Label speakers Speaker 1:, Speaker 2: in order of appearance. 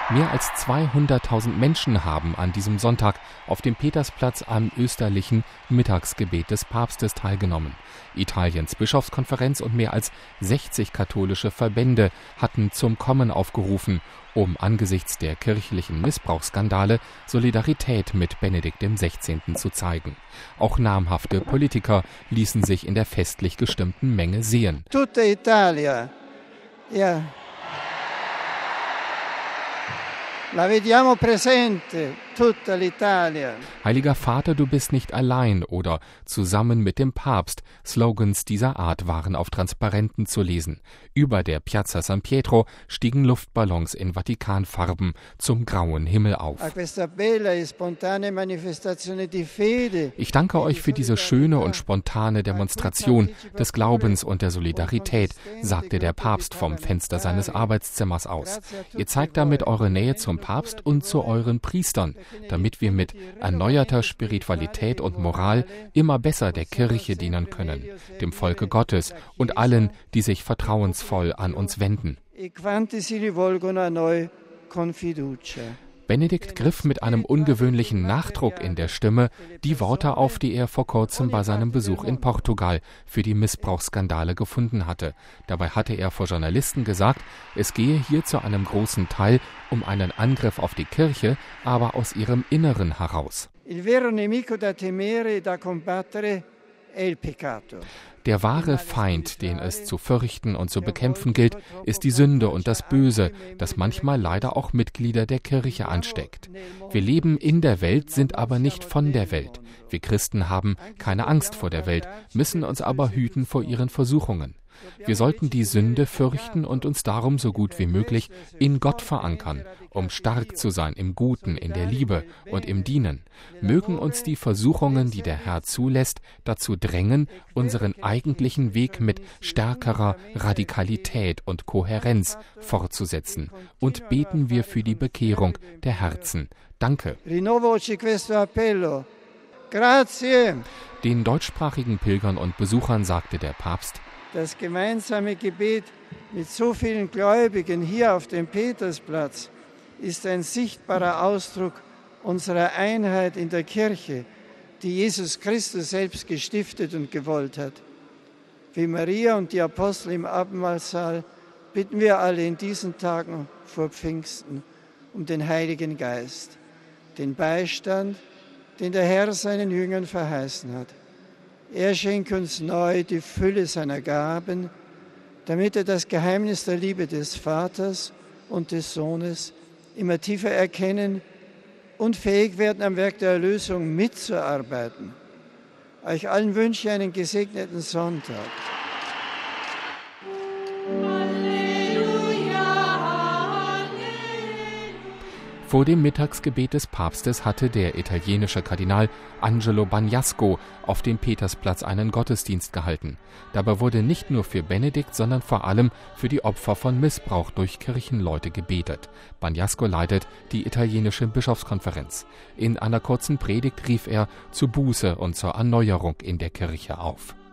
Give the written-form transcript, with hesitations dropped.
Speaker 1: Mehr als 200.000 Menschen haben an diesem Sonntag auf dem Petersplatz am österlichen Mittagsgebet des Papstes teilgenommen. Italiens Bischofskonferenz und mehr als 60 katholische Verbände hatten zum Kommen aufgerufen, um angesichts der kirchlichen Missbrauchsskandale Solidarität mit Benedikt XVI. Zu zeigen. Auch namhafte Politiker ließen sich in der festlich gestimmten Menge sehen.
Speaker 2: Tutta Italia, ja. La vediamo presente, tutta l'Italia.
Speaker 1: Heiliger Vater, du bist nicht allein oder zusammen mit dem Papst. Slogans dieser Art waren auf Transparenten zu lesen. Über der Piazza San Pietro stiegen Luftballons in Vatikanfarben zum grauen Himmel auf. Ich danke euch für diese schöne und spontane Demonstration des Glaubens und der Solidarität, sagte der Papst vom Fenster seines Arbeitszimmers aus. Ihr zeigt damit eure Nähe zum Papst und zu euren Priestern, damit wir mit erneuerter Spiritualität und Moral immer besser der Kirche dienen können, dem Volke Gottes und allen, die sich vertrauensvoll an uns wenden. Benedikt griff mit einem ungewöhnlichen Nachdruck in der Stimme die Worte auf, die er vor kurzem bei seinem Besuch in Portugal für die Missbrauchsskandale gefunden hatte. Dabei hatte er vor Journalisten gesagt, es gehe hier zu einem großen Teil um einen Angriff auf die Kirche, aber aus ihrem Inneren heraus.
Speaker 2: Il vero nemico da temere e da combattere è il peccato.
Speaker 1: Der wahre Feind, den es zu fürchten und zu bekämpfen gilt, ist die Sünde und das Böse, das manchmal leider auch Mitglieder der Kirche ansteckt. Wir leben in der Welt, sind aber nicht von der Welt. Wir Christen haben keine Angst vor der Welt, müssen uns aber hüten vor ihren Versuchungen. Wir sollten die Sünde fürchten und uns darum so gut wie möglich in Gott verankern, um stark zu sein im Guten, in der Liebe und im Dienen. Mögen uns die Versuchungen, die der Herr zulässt, dazu drängen, unseren eigentlichen Weg mit stärkerer Radikalität und Kohärenz fortzusetzen. Und beten wir für die Bekehrung der Herzen. Danke. Den deutschsprachigen Pilgern und Besuchern sagte der Papst:
Speaker 2: Das gemeinsame Gebet mit so vielen Gläubigen hier auf dem Petersplatz ist ein sichtbarer Ausdruck unserer Einheit in der Kirche, die Jesus Christus selbst gestiftet und gewollt hat. Wie Maria und die Apostel im Abendmahlsaal bitten wir alle in diesen Tagen vor Pfingsten um den Heiligen Geist, den Beistand, den der Herr seinen Jüngern verheißen hat. Er schenkt uns neu die Fülle seiner Gaben, damit er das Geheimnis der Liebe des Vaters und des Sohnes immer tiefer erkennen und fähig werden, am Werk der Erlösung mitzuarbeiten. Euch allen wünsche ich einen gesegneten Sonntag.
Speaker 1: Vor dem Mittagsgebet des Papstes hatte der italienische Kardinal Angelo Bagnasco auf dem Petersplatz einen Gottesdienst gehalten. Dabei wurde nicht nur für Benedikt, sondern vor allem für die Opfer von Missbrauch durch Kirchenleute gebetet. Bagnasco leitet die italienische Bischofskonferenz. In einer kurzen Predigt rief er zur Buße und zur Erneuerung in der Kirche auf.